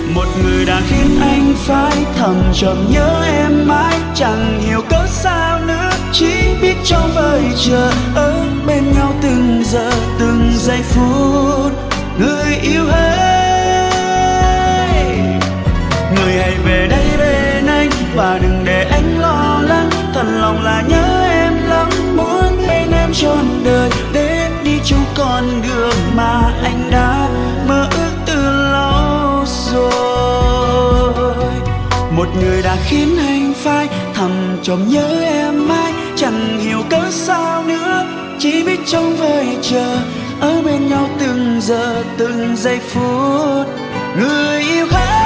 Một người đã khiến anh phải thầm trầm nhớ em mãi, chẳng hiểu cớ sao nữa, chỉ biết trong vời chờ ở bên nhau từng giờ từng giây phút. Người yêu hỡi, người hãy về đây bên anh và đừng để anh lo lắng, thật lòng là nhớ em lắm, muốn bên em trọn đời để đi chung con đường mà anh đã mơ ước từ lâu rồi. Một người đã khiến anh phải thầm trộm nhớ em mãi, chẳng hiểu cớ sao nữa, chỉ biết trong vời chờ ở bên nhau từng giờ từng giây phút. Người yêu hỡi,